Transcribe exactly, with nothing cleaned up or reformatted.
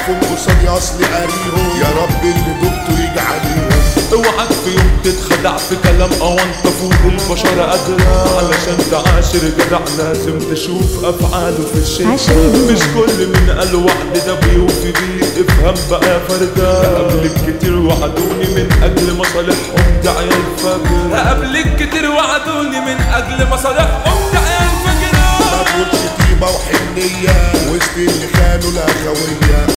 وقفوا قصادي اصلي قاريهم، يا رب اللي دقته يجي عليهم. اوعك في يوم تتخدع في كلام او انت فوق البشر قادرة، علشان تعاشر جدع لازم تشوف افعاله في الشارع. مش كل من قال وعد ده بيوفي بيه، افهم بقى يا فردة. هقابلك كتير وعدوني من اجل مصالحهم ده عيال فجر، هقابلك كتير وعدوني من اجل مصالحهم ده عيال فجر. ما تقولش طيبة وحنية وسط اللي خانوا الاخوية،